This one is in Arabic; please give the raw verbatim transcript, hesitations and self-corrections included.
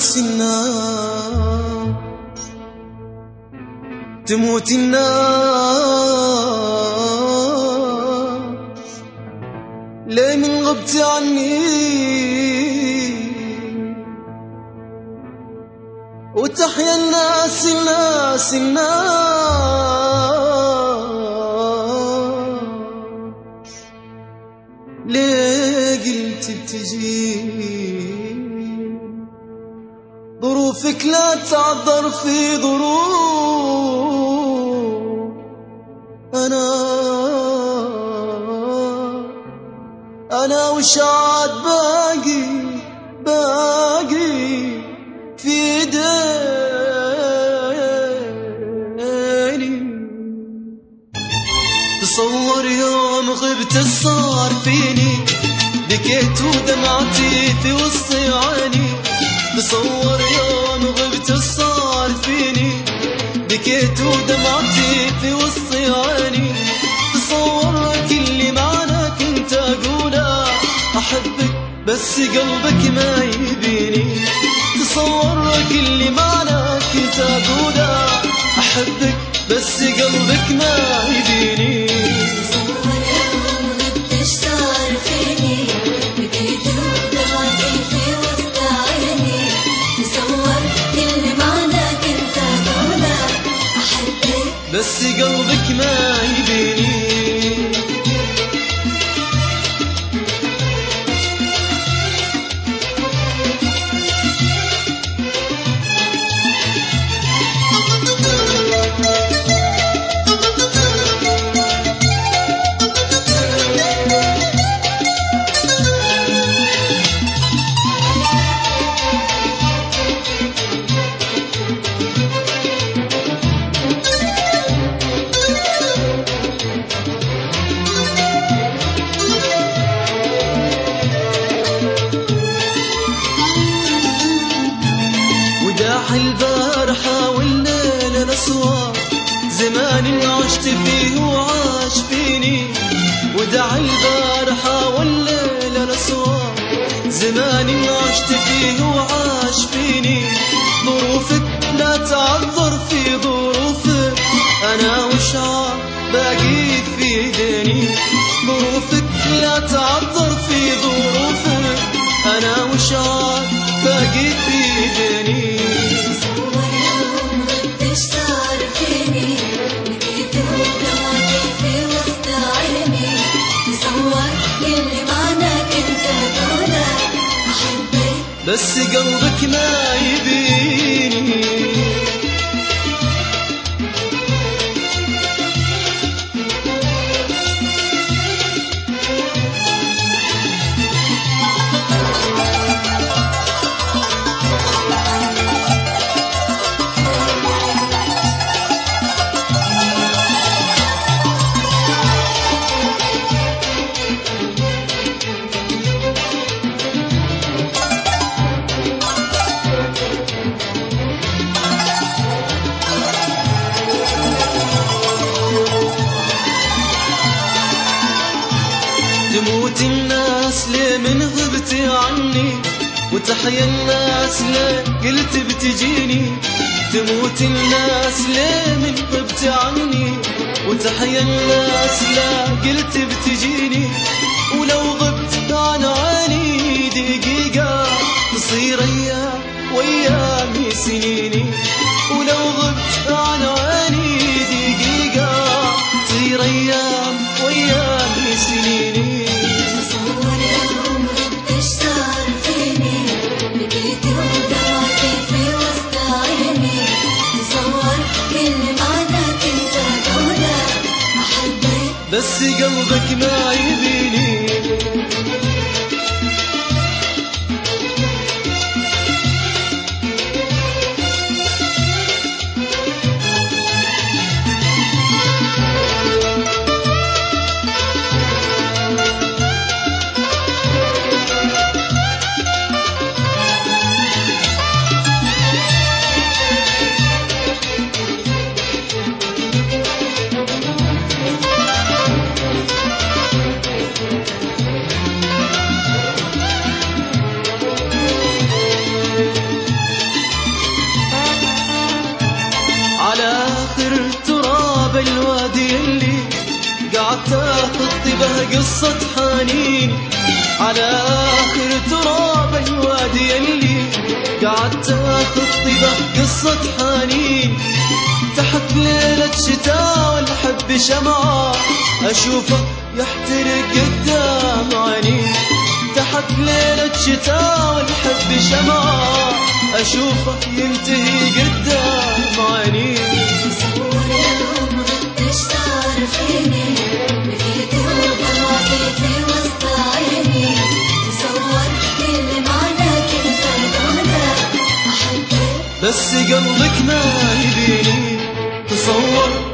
الناس الناس تموت الناس ليه من غبت عني وتحيا الناس الناس الناس ليه قلت بتجي ظروفك لا تعذر في ظروف أنا أنا وشعاد باقي باقي في ديني تصور يوم غبت صار فيني بكيت ودمعتي في وسط عيني تصور يوم غبت صار فيني بكيت ودمعتي في وسط عيني تصور كل معنى كنت أقوله أحبك بس قلبك ما يبيني تصور كل معنى كنت أقوله أحبك بس قلبك ما يبيني تصور يوم غبت صار فيني بكيت ودمعتي في وسط عيني تصور كل معنى كنت أقوله أحبك بس قلبك ما يبيني البارحة والليلة الأسوار زمان عشت فيه وعاش فيني ودع البارحة والليلة الأسوار زمان عشت فيه وعاش فيني ظروفك لا تعذر في ظروفك أنا وشعار باقي في ديني ظروفك لا تعذر في ظروفك أنا وشعار باقي في ديني تصور يوم غبت صار فيني بكيت ودمعتي في وسط عيني تصور كل معنى كنت أقوله أحبك بس قلبك ما يبيني تموت الناس ليه من غبت عني وتحيا الناس ليه قلت بتجيني تموت الناس ليه من غبت عني وتحيا الناس لا قلت بتجيني ولو غبت عن عيني دقيقة تصير أيام وأيامي سنيني ولو غبت عن عيني دقيقة تصير أيام وأيامي سنيني تصور يوم غبت صار فيني بكيت ودمعتي في وسط عيني تصور كل معنى كنت أقوله أحبك بس قلبك ما يبيني الوادي اللي قعدت تخطي به قصة حنين، على آخر تراب الوادي اللي قعدت تخطي به قصة حنين. تحت ليلة شتاء والحب شمعة أشوفه يحترق قدام عيني، تحت ليلة شتاء والحب شمعة أشوفه ينتهي قدام عيني. تصور يوم غبت صار فيني، بكيت ودمعتي في وسط عيني. تصور كل معنى كنت بعدك أحبك بس قلبك ما يبيني. تصور